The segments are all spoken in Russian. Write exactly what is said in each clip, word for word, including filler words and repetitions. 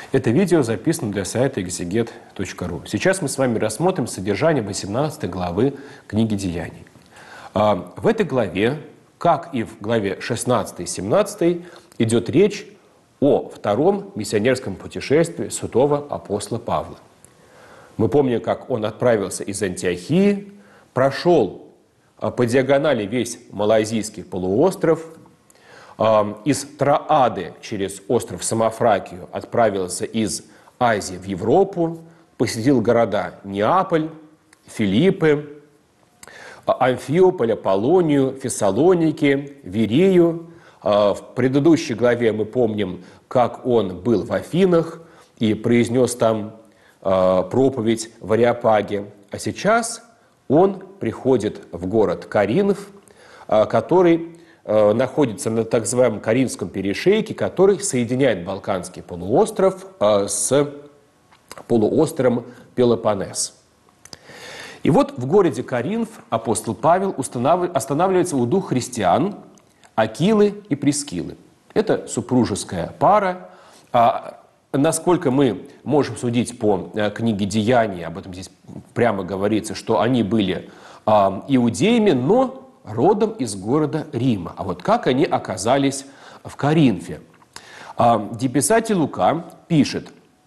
Это видео записано для сайта экзегет точка ру. Сейчас мы с вами рассмотрим содержание восемнадцатой главы книги Деяний. В этой главе, как и в главе шестнадцатой и семнадцатой, идет речь о втором миссионерском путешествии святого апостола Павла. Мы помним, как он отправился из Антиохии, прошел по диагонали весь Малайзийский полуостров, из Троады через остров Самофракию отправился из Азии в Европу, посетил города Неаполь, Филиппы, Амфиополь, Аполлонию, Фессалоники, Вирию. В предыдущей главе мы помним, как он был в Афинах и произнес там проповедь в Ареопаге. А сейчас он приходит в город Коринф, который находится на так называемом Каринском перешейке, который соединяет Балканский полуостров с полуостровом Пелопоннес. И вот в городе Коринф апостол Павел останавливается у двух христиан, Акилы и Прискилы. Это супружеская пара. Насколько мы можем судить по книге Деяний, об этом здесь прямо говорится, что они были иудеями, но родом из города Рима. А вот как они оказались в Коринфе? Писатель Лука пишет,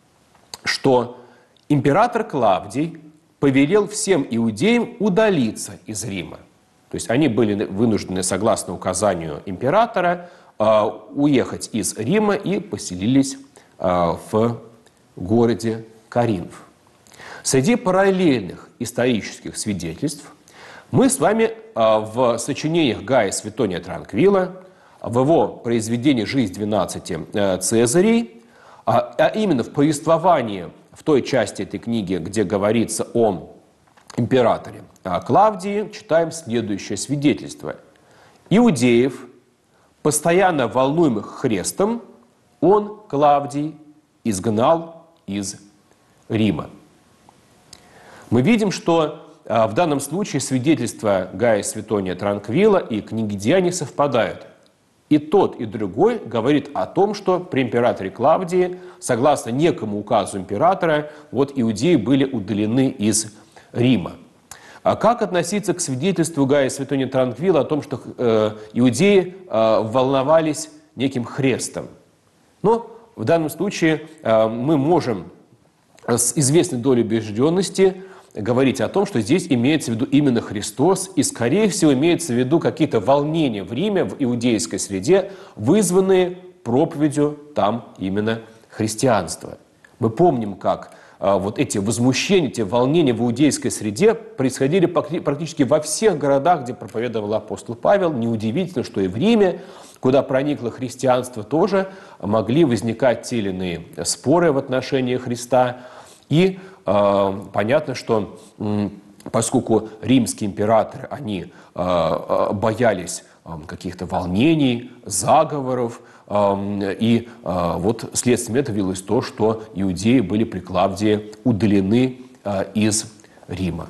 что император Клавдий повелел всем иудеям удалиться из Рима. То есть они были вынуждены, согласно указанию императора, уехать из Рима и поселились в городе Коринф. Среди параллельных исторических свидетельств мы с вами в сочинениях Гая Светония Транквила, в его произведении «Жизнь двенадцати Цезарей», а именно в повествовании, в той части этой книги, где говорится о императоре Клавдии, читаем следующее свидетельство. Иудеев, постоянно волнуемых хрестом, он, Клавдий, изгнал из Рима. Мы видим, что в данном случае свидетельства Гая Светония Транквила и книги Деяний совпадают. И тот, и другой говорит о том, что при императоре Клавдии, согласно некому указу императора, вот иудеи были удалены из Рима. А как относиться к свидетельству Гая Светония Транквила о том, что э, иудеи э, волновались неким хрестом? Но в данном случае э, мы можем с известной долей убежденности говорить о том, что здесь имеется в виду именно Христос, и, скорее всего, имеется в виду какие-то волнения в Риме, в иудейской среде, вызванные проповедью там именно христианства. Мы помним, как а, вот эти возмущения, эти волнения в иудейской среде происходили практически во всех городах, где проповедовал апостол Павел. Неудивительно, что и в Риме, куда проникло христианство, тоже могли возникать те или иные споры в отношении Христа. И э, понятно, что э, поскольку римские императоры, они э, боялись э, каких-то волнений, заговоров, э, и э, вот следствием этого явилось то, что иудеи были при Клавдии удалены э, из Рима.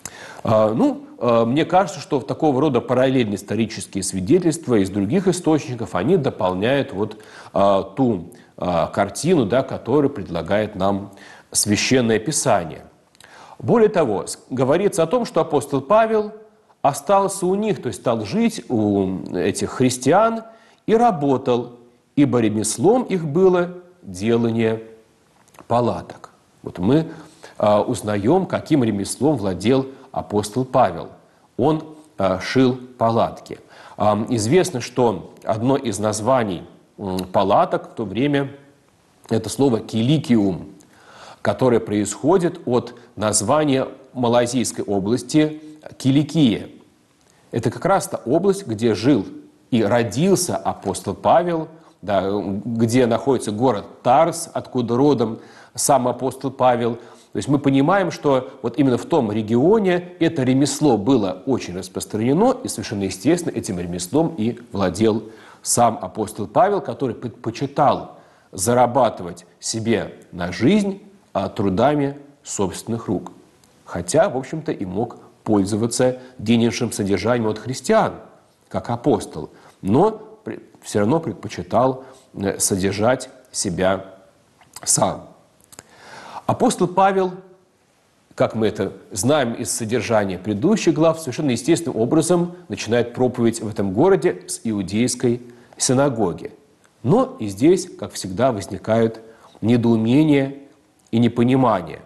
Э, ну, э, мне кажется, что такого рода параллельные исторические свидетельства из других источников, они дополняют вот э, ту э, картину, да, которую предлагает нам Священное Писание. Более того, говорится о том, что апостол Павел остался у них, то есть стал жить у этих христиан и работал, ибо ремеслом их было делание палаток. Вот мы а, узнаем, каким ремеслом владел апостол Павел. Он а, шил палатки. А, известно, что одно из названий м, палаток в то время это слово «киликиум», которое происходит от названия Малайзийской области Киликия. Это как раз та область, где жил и родился апостол Павел, да, где находится город Тарс, откуда родом сам апостол Павел. То есть мы понимаем, что вот именно в том регионе это ремесло было очень распространено, и совершенно естественно этим ремеслом и владел сам апостол Павел, который предпочитал зарабатывать себе на жизнь трудами собственных рук. Хотя, в общем-то, и мог пользоваться денежным содержанием от христиан, как апостол, но все равно предпочитал содержать себя сам. Апостол Павел, как мы это знаем из содержания предыдущих глав, совершенно естественным образом начинает проповедь в этом городе с иудейской синагоги. Но и здесь, как всегда, возникают недоумения и непонимание.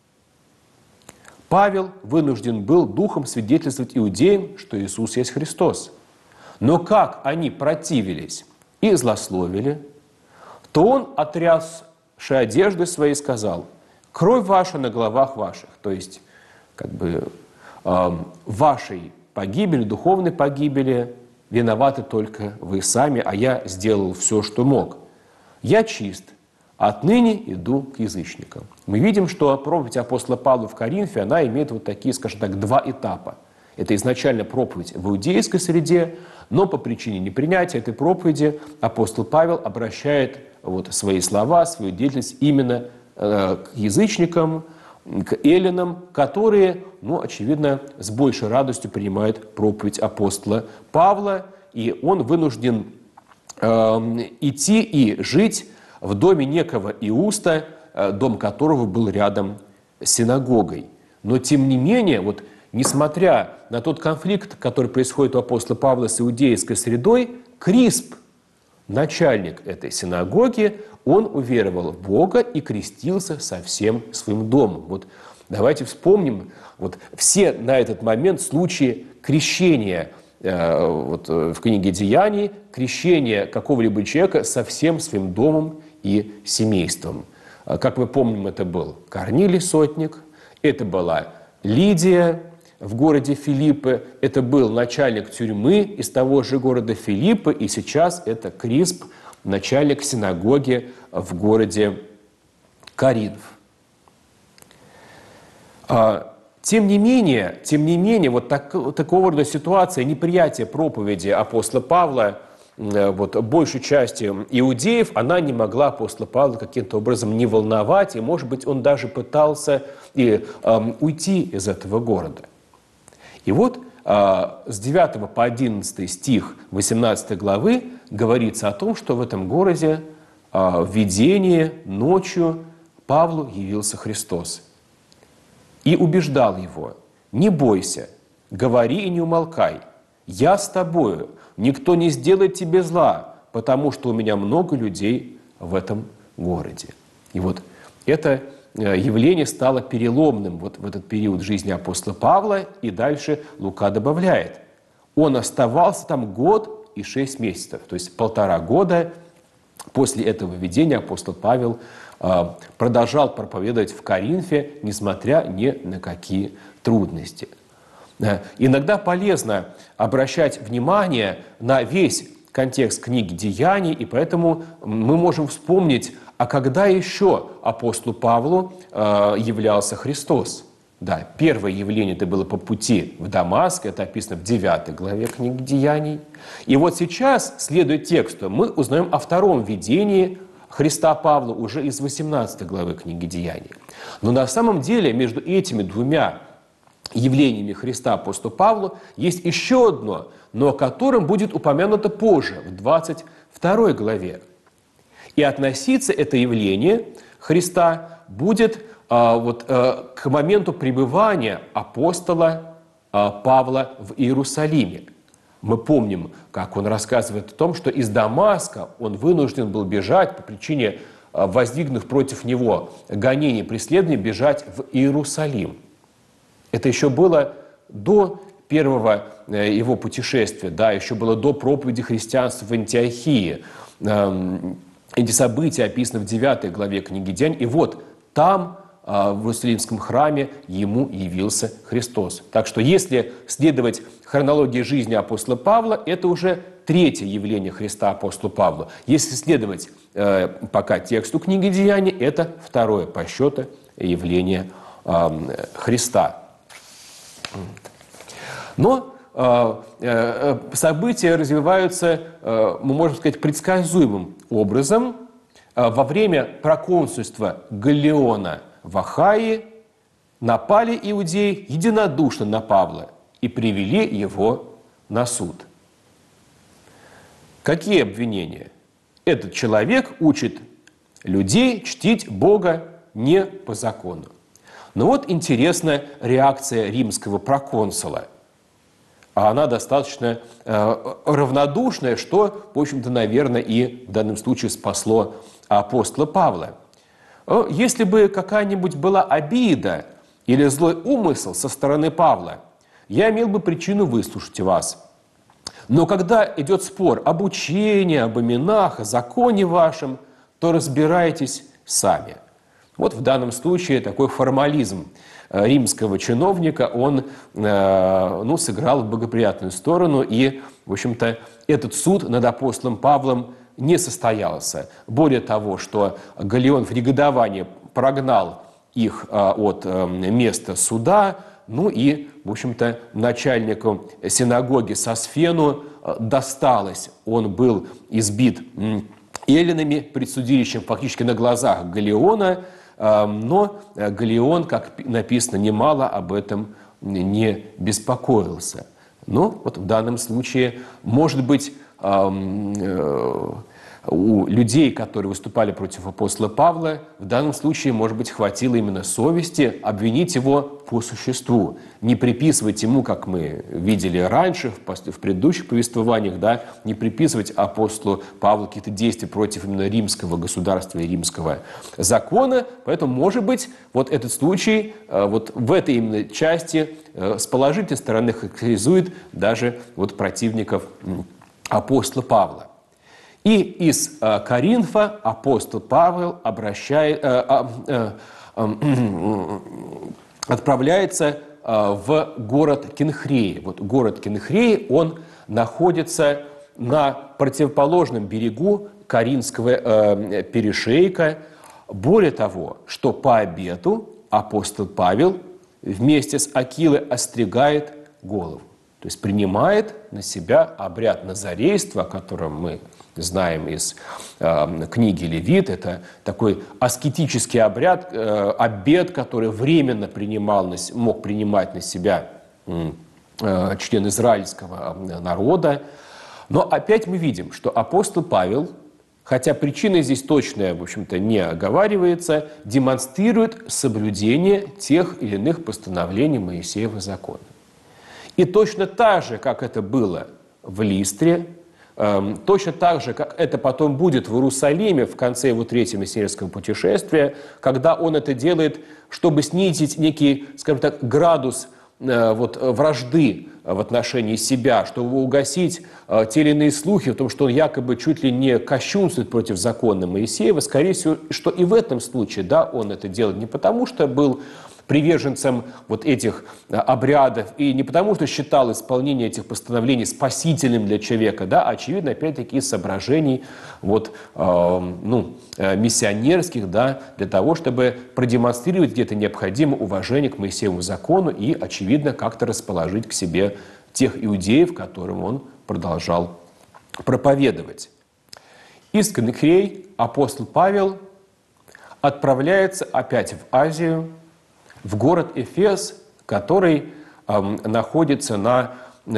Павел вынужден был духом свидетельствовать иудеям, что Иисус есть Христос. Но как они противились и злословили, то он, отрясши одежды свои, сказал: «Кровь ваша на головах ваших», то есть как бы э, вашей погибели, духовной погибели виноваты только вы сами, а я сделал все, что мог. Я чист, отныне иду к язычникам. Мы видим, что проповедь апостола Павла в Коринфе, она имеет вот такие, скажем так, два этапа. Это изначально проповедь в иудейской среде, но по причине непринятия этой проповеди апостол Павел обращает вот свои слова, свою деятельность именно э, к язычникам, к эллинам, которые, ну, очевидно, с большей радостью принимают проповедь апостола Павла, и он вынужден э, идти и жить в доме некого Иуста, э, дом которого был рядом с синагогой. Но, тем не менее, вот, несмотря на тот конфликт, который происходит у апостола Павла с иудейской средой, Крисп, начальник этой синагоги, он уверовал в Бога и крестился со всем своим домом. Вот давайте вспомним вот все на этот момент случаи крещения э, вот, в книге Деяний, крещения какого-либо человека со всем своим домом и семейством. Как мы помним, это был Корнилий сотник, это была Лидия в городе Филиппы, это был начальник тюрьмы из того же города Филиппы, и сейчас это Крисп, начальник синагоги в городе Коринф. Тем не менее, тем не менее, вот так, такого рода ситуация, неприятие проповеди апостола Павла вот, большей части иудеев, она не могла апостола Павла каким-то образом не волновать, и, может быть, он даже пытался и, э, уйти из этого города. И вот э, с девятого по одиннадцатый стих восемнадцатой главы говорится о том, что в этом городе э, в видении ночью Павлу явился Христос и убеждал его: «Не бойся, говори и не умолкай, я с тобою, никто не сделает тебе зла, потому что у меня много людей в этом городе». И вот это явление стало переломным вот в этот период жизни апостола Павла, и дальше Лука добавляет: он оставался там год и шесть месяцев, то есть полтора года после этого видения апостол Павел э, продолжал проповедовать в Коринфе, несмотря ни на какие трудности. Э, иногда полезно обращать внимание на весь контекст книги «Деяний», и поэтому мы можем вспомнить, а когда еще апостолу Павлу э, являлся Христос. Да, первое явление это было по пути в Дамаск, это описано в девятой главе книги «Деяний». И вот сейчас, следуя тексту, мы узнаем о втором видении Христа Павла уже из восемнадцатой главы книги «Деяний». Но на самом деле между этими двумя явлениями Христа апостолу Павлу есть еще одно, но о котором будет упомянуто позже, в двадцать второй главе. И относиться это явление Христа будет а, вот, а, к моменту пребывания апостола а, Павла в Иерусалиме. Мы помним, как он рассказывает о том, что из Дамаска он вынужден был бежать по причине а, воздвигнутых против него гонений, преследований, бежать в Иерусалим. Это еще было до первого его путешествия, да, еще было до проповеди христианства в Антиохии. Эти события описаны в девятой главе книги «Деяний». И вот там, в Иерусалимском храме, ему явился Христос. Так что если следовать хронологии жизни апостола Павла, это уже третье явление Христа апостолу Павлу. Если следовать э, пока тексту книги «Деяний», это второе по счету явление э, Христа. Но э, э, события развиваются, э, мы можем сказать, предсказуемым образом. Э, во время проконсульства Галлиона в Ахайе напали иудеи единодушно на Павла и привели его на суд. Какие обвинения? Этот человек учит людей чтить Бога не по закону. Но вот интересная реакция римского проконсула. А она достаточно э, равнодушная, что, в общем-то, наверное, и в данном случае спасло апостола Павла. Если бы какая-нибудь была обида или злой умысел со стороны Павла, я имел бы причину выслушать вас. Но когда идет спор об учении, об именах, о законе вашем, то разбирайтесь сами. Вот в данном случае такой формализм римского чиновника, он э, ну, сыграл в благоприятную сторону, и, в общем-то, этот суд над апостолом Павлом не состоялся. Более того, что Галлион в негодовании прогнал их э, от э, места суда, ну и, в общем-то, начальнику синагоги Сосфену э, досталось. Он был избит э, эллинами пред судилищем фактически на глазах Галлиона, но Галлион, как написано, немало об этом не беспокоился. Но вот в данном случае, может быть, у людей, которые выступали против апостола Павла, в данном случае, может быть, хватило именно совести обвинить его по существу, не приписывать ему, как мы видели раньше, в предыдущих повествованиях, да, не приписывать апостолу Павлу какие-то действия против именно римского государства и римского закона. Поэтому, может быть, вот этот случай вот в этой именно части с положительной стороны характеризует даже вот противников апостола Павла. И из э, Коринфа апостол Павел обращает, э, э, э, э, отправляется э, в город Кенхреи. Вот город Кенхреи, он находится на противоположном берегу Коринфского э, перешейка. Более того, что по обету апостол Павел вместе с Акилой остригает голову. То есть принимает на себя обряд назарейства, о котором мы знаем из э, книги Левит. Это такой аскетический обряд, э, обет, который временно принимал, мог принимать на себя э, член израильского народа. Но опять мы видим, что апостол Павел, хотя причина здесь точная, в общем-то, не оговаривается, демонстрирует соблюдение тех или иных постановлений Моисеева закона. И точно так же, как это было в Листре, э, точно так же, как это потом будет в Иерусалиме в конце его третьего миссионерского путешествия, когда он это делает, чтобы снизить некий, скажем так, градус э, вот, вражды в отношении себя, чтобы угасить э, те или иные слухи о том, что он якобы чуть ли не кощунствует против закона Моисеева. Скорее всего, что и в этом случае, да, он это делает не потому, что был приверженцем вот этих обрядов, и не потому, что считал исполнение этих постановлений спасительным для человека, да, а очевидно, опять-таки, из соображений вот, э, ну, миссионерских, да, для того, чтобы продемонстрировать где-то необходимое уважение к Моисееву закону и, очевидно, как-то расположить к себе тех иудеев, которым он продолжал проповедовать. Из Кенхрей апостол Павел отправляется опять в Азию, в город Эфес, который э, находится на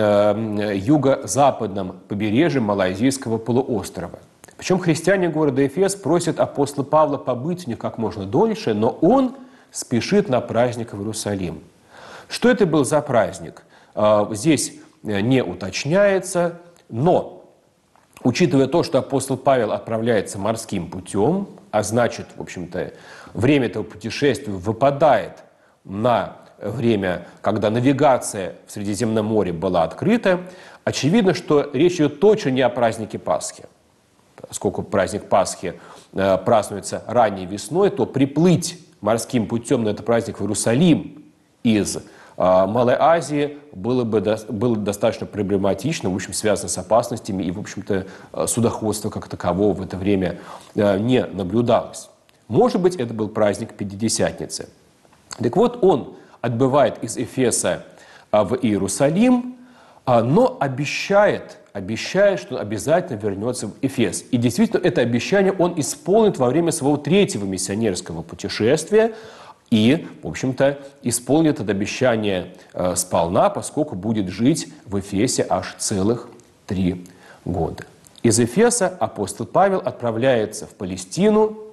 э, юго-западном побережье Малайзийского полуострова. Причем христиане города Эфес просят апостола Павла побыть у них как можно дольше, но он спешит на праздник в Иерусалим. Что это был за праздник? Э, здесь не уточняется, но, учитывая то, что апостол Павел отправляется морским путем, а значит, в общем-то, время этого путешествия выпадает на время, когда навигация в Средиземном море была открыта, очевидно, что речь идет точно не о празднике Пасхи. Поскольку праздник Пасхи э, празднуется ранней весной, то приплыть морским путем на этот праздник в Иерусалим из э, Малой Азии было бы до, было достаточно проблематично, в общем, связано с опасностями, и, в общем-то, судоходство как такового в это время э, не наблюдалось. Может быть, это был праздник Пятидесятницы. Так вот, он отбывает из Эфеса в Иерусалим, но обещает, обещает, что обязательно вернется в Эфес. И действительно, это обещание он исполнит во время своего третьего миссионерского путешествия и, в общем-то, исполнит это обещание сполна, поскольку будет жить в Эфесе аж целых три года. Из Эфеса апостол Павел отправляется в Палестину,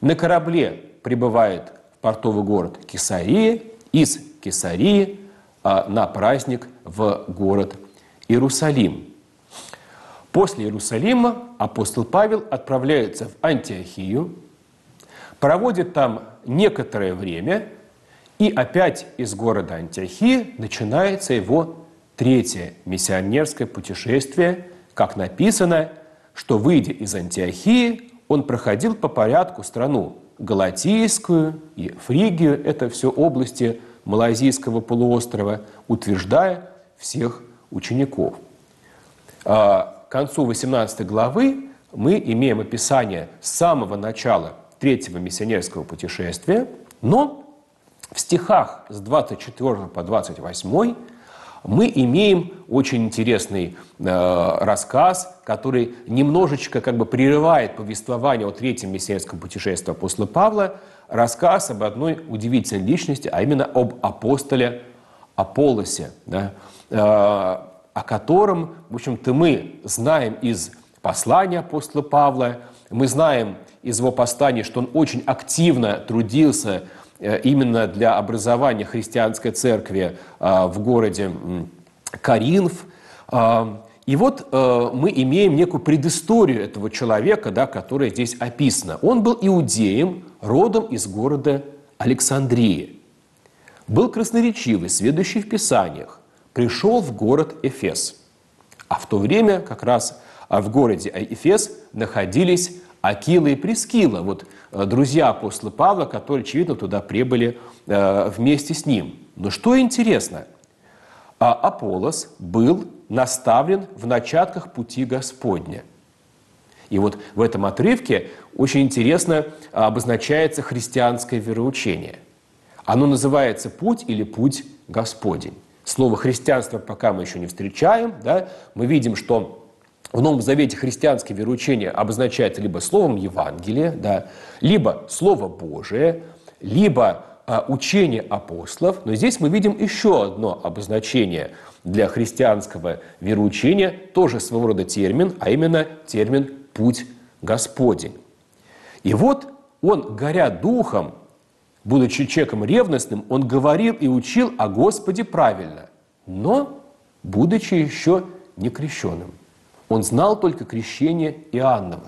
На корабле прибывает в портовый город Кесария, из Кесарии а, на праздник в город Иерусалим. После Иерусалима апостол Павел отправляется в Антиохию, проводит там некоторое время, и опять из города Антиохии начинается его третье миссионерское путешествие, как написано, что, выйдя из Антиохии, он проходил по порядку страну Галатийскую и Фригию, это все области Малайзийского полуострова, утверждая всех учеников. К концу восемнадцатой главы мы имеем описание самого начала третьего миссионерского путешествия, но в стихах с двадцать четвёртого по двадцать восьмой мы имеем очень интересный э, рассказ, который немножечко как бы прерывает повествование о третьем миссионерском путешествии апостола Павла, рассказ об одной удивительной личности, а именно об апостоле Аполлосе, да, э, о котором, в общем-то, мы знаем из послания апостола Павла, мы знаем из его посланий, что он очень активно трудился именно для образования христианской церкви в городе Коринф. И вот мы имеем некую предысторию этого человека, да, которая здесь описана. Он был иудеем, родом из города Александрии. Был красноречивый, сведущий в Писаниях. Пришел в город Эфес. А в то время как раз в городе Эфес находились Акила и Прискила, вот друзья апостола Павла, которые, очевидно, туда прибыли э, вместе с ним. Но что интересно, Аполлос был наставлен в начатках пути Господня. И вот в этом отрывке очень интересно обозначается христианское вероучение. Оно называется «Путь» или «Путь Господень». Слово «христианство» пока мы еще не встречаем. Да? Мы видим, что в Новом Завете христианское вероучение обозначается либо словом Евангелия, да, либо Слово Божие, либо а, учение апостолов. Но здесь мы видим еще одно обозначение для христианского вероучения, тоже своего рода термин, а именно термин «путь Господень». И вот он, горя духом, будучи человеком ревностным, он говорил и учил о Господе правильно, но будучи еще не крещенным. Он знал только крещение Иоанново.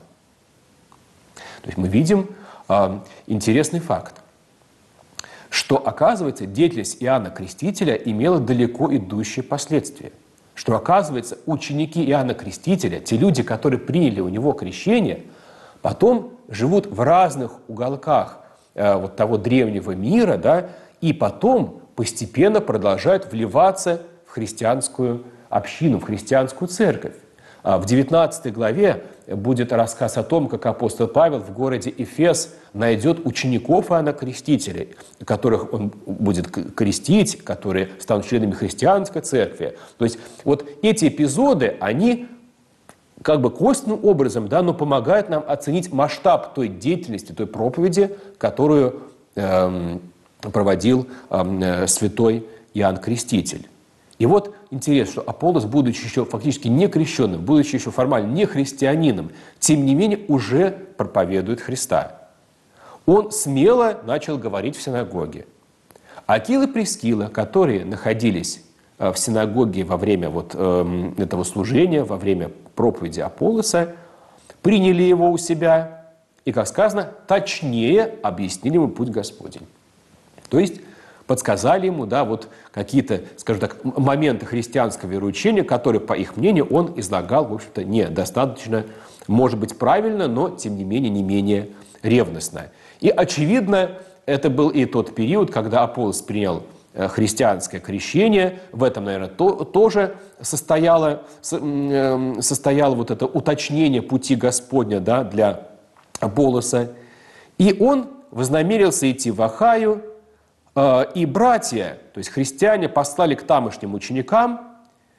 То есть мы видим э, интересный факт, что, оказывается, деятельность Иоанна Крестителя имела далеко идущие последствия. Что, оказывается, ученики Иоанна Крестителя, те люди, которые приняли у него крещение, потом живут в разных уголках э, вот того древнего мира, да, и потом постепенно продолжают вливаться в христианскую общину, в христианскую церковь. В девятнадцатой главе будет рассказ о том, как апостол Павел в городе Эфес найдет учеников Иоанна Крестителя, которых он будет крестить, которые станут членами христианской церкви. То есть вот эти эпизоды, они как бы косвенным образом, да, но помогают нам оценить масштаб той деятельности, той проповеди, которую э, проводил э, святой Иоанн Креститель. И вот интересно, что Аполлос, будучи еще фактически не крещенным, будучи еще формально не христианином, тем не менее уже проповедует Христа. Он смело начал говорить в синагоге. Акила и Прискила, которые находились в синагоге во время вот э, этого служения, во время проповеди Аполлоса, приняли его у себя и, как сказано, точнее объяснили ему путь Господень. То есть подсказали ему, да, вот какие-то, скажем так, моменты христианского вероучения, которые, по их мнению, он излагал, в общем-то, недостаточно, может быть, правильно, но, тем не менее, не менее ревностно. И, очевидно, это был и тот период, когда Аполлос принял христианское крещение. В этом, наверное, то, тоже состояло, состояло вот это уточнение пути Господня, да, для Аполлоса. И он вознамерился идти в Ахаю. И братья, то есть христиане, послали к тамошним ученикам,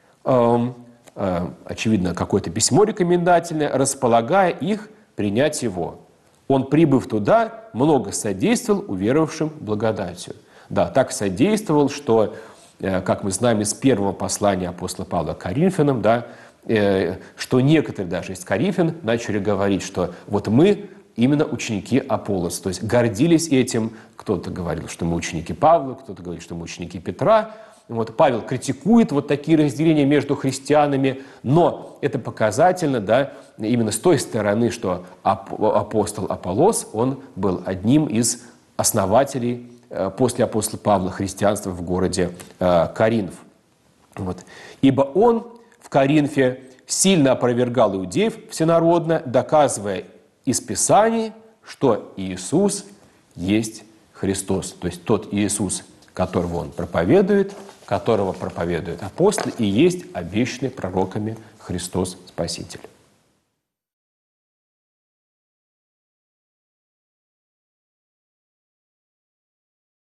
очевидно, какое-то письмо рекомендательное, располагая их принять его. Он, прибыв туда, много содействовал уверовавшим благодатью. Да, так содействовал, что, как мы знаем из первого послания апостола Павла к Коринфянам, да, что некоторые даже из коринфян начали говорить, что вот мы именно ученики Аполлоса. То есть гордились этим. Кто-то говорил, что мы ученики Павла, кто-то говорит, что мы ученики Петра. Вот, Павел критикует вот такие разделения между христианами, но это показательно, да, именно с той стороны, что апостол Аполлос, он был одним из основателей э, после апостола Павла христианства в городе э, Коринф. Вот. Ибо он в Коринфе сильно опровергал иудеев всенародно, доказывая из Писаний, что Иисус есть Христос. То есть тот Иисус, которого он проповедует, которого проповедуют апостолы, и есть обещанный пророками Христос Спаситель.